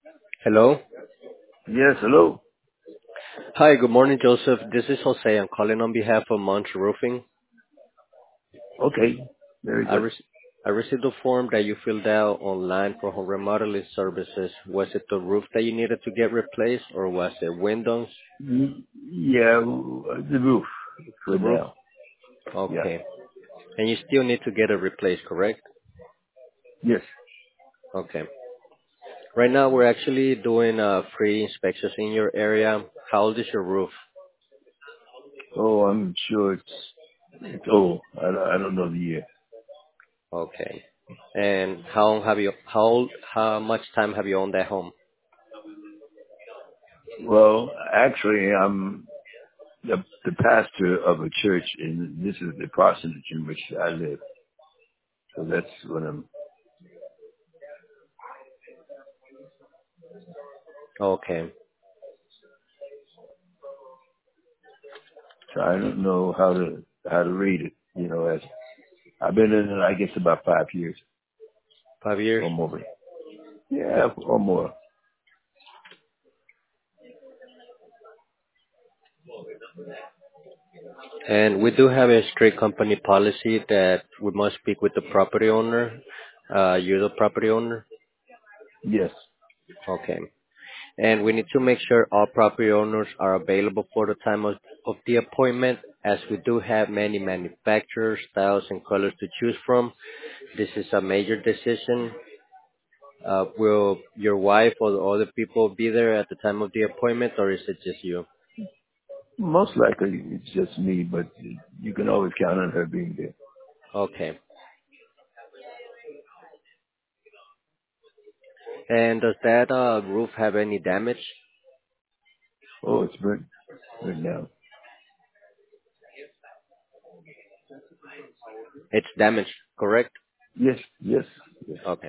Hello. Yes, hello. Hi, good morning, Joseph. This is Jose. I'm calling on behalf of Monch Roofing. Okay, very I, good. re- I received a form that you filled out online for home remodeling services. Was it the roof that you needed to get replaced, or was it windows? Yeah, the roof The for roof? now. Yeah. Okay. And you still need to get it replaced, correct? Yes. Okay. Right now, we're actually doing free inspections in your area. How old is your roof? Oh, I'm sure it's old. I don't know the year. Okay. And how much time have you owned that home? Well, actually, I'm the pastor of a church, and this is the parsonage in which I live. So that's what I'm. Okay. So I don't know how to read it. As I've been in it, I guess about 5 years 5 years? or more. Yeah, or more. And we do have a strict company policy that we must speak with the property owner. You're the property owner? Yes. Okay. And we need to make sure all property owners are available for the time of the appointment, as we do have many manufacturers, styles, and colors to choose from. This is a major decision. Will your wife or the other people be there at the time of the appointment, or is it just you? Most likely it's just me, but you can always count on her being there. Okay. And does that roof have any damage? Oh, it's burnt down. It's damaged, correct? Yes, yes, yes. Okay.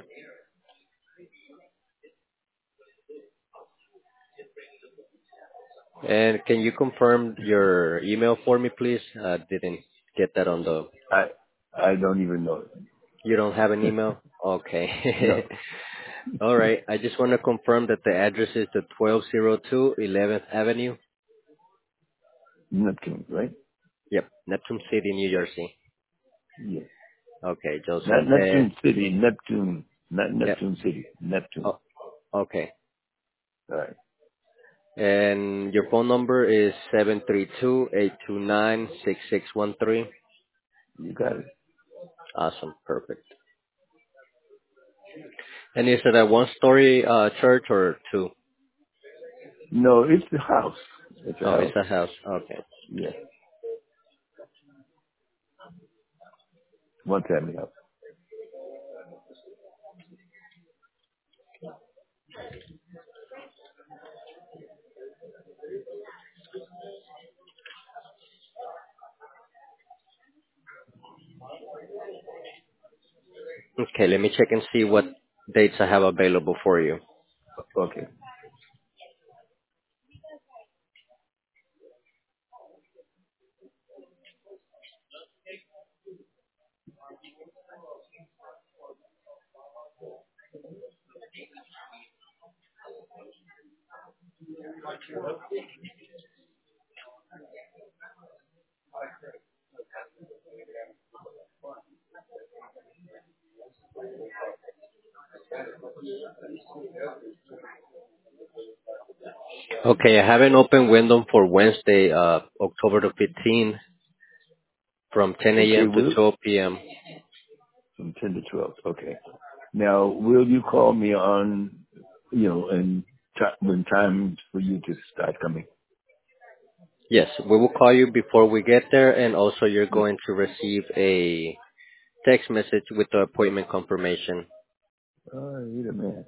And can you confirm your email for me, please? I didn't get that on the. I I don't even know. You don't have an it. email? No, Okay. All right. I just want to confirm that the address is the 1202 11th Avenue. Neptune, right? Yep, Neptune City, New Jersey. Yes. Okay, Joseph. Not Neptune City, Neptune, not Yep. Neptune City, Neptune. Oh, okay. All right, And your phone number is 732-829-6613. you got it. Awesome. Perfect. And is it a one-story church or two? No, it's the house. It's a Oh, it's house. a house. Okay. Yeah, one family house. Okay, let me check and see what dates I have available for you. Okay. Okay, I have an open window for Wednesday, October the 15th from 10 Okay, a.m. to will 12 p.m. from 10 to 12. Okay. Now, will you call me on, and when time for you to start coming? Yes, we will call you before we get there, and also you're going to receive a text message with the appointment confirmation. Oh, you're the man.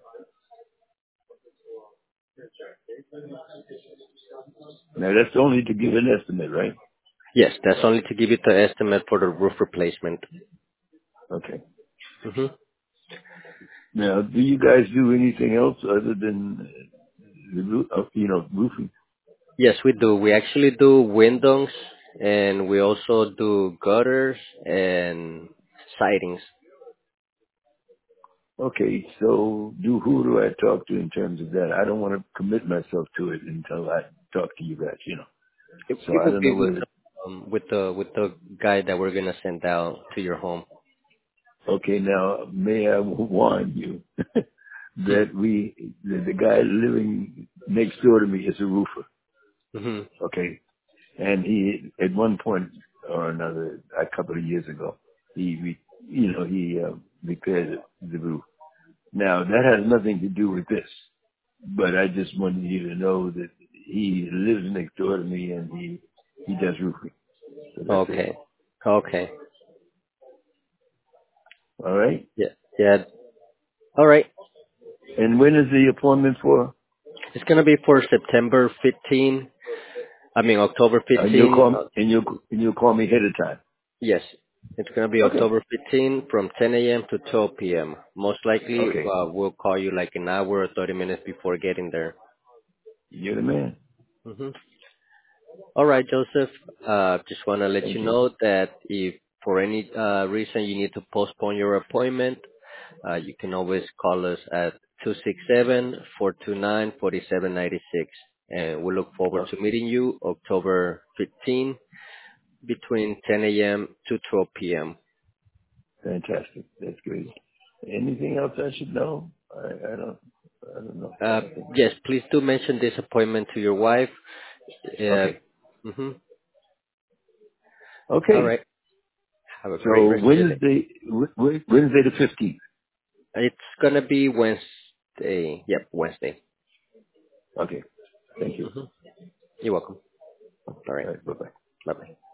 Now, that's only to give an estimate, right? Yes, that's only to give you the estimate for the roof replacement. Okay. hmm Now, do you guys do anything else other than roofing? Yes, we do. We actually do windows, and we also do gutters and sidings. Okay, so who do I talk to in terms of that? I don't want to commit myself to it until I talk to you guys, you know. So It I will don't know be with whether, with the guy that we're gonna send out to your home. okay, now may I warn you Hmm. that the guy living next door to me is a roofer, Hmm. okay? And he, at one point or another, a couple of years ago, he repaired the roof. Now that has nothing to do with this, but I just wanted you to know that he lives next door to me and he does roofing. So that's it. Okay. Okay. All right. Yeah. Yeah. All right. And when is the appointment for? It's gonna be for September 15. I mean October And you'll 15. call and you'll call me ahead of time. Yes. It's gonna be Okay. October 15 from 10 a.m. to 12 p.m. Most likely, Okay. we'll call you like an hour or 30 minutes before getting there. You're the man. Hmm. All right, Joseph. Just want to let you Thank you. know that if for any reason you need to postpone your appointment, you can always call us at 267-429-4796. And we look forward Oh, to meeting you October 15 between 10 a.m. to 12 p.m. fantastic. That's great. Anything else I should know? I don't know. I Uh, don't think so. yes, please do mention this appointment to your wife. Uh, Okay. hmm. All Okay. right. Have a great So rest of your day. Wednesday the 15th. It's gonna be Wednesday. Yep, Wednesday. Okay. Thank you. Hmm. You're welcome. All right. All right. Bye-bye. Bye bye.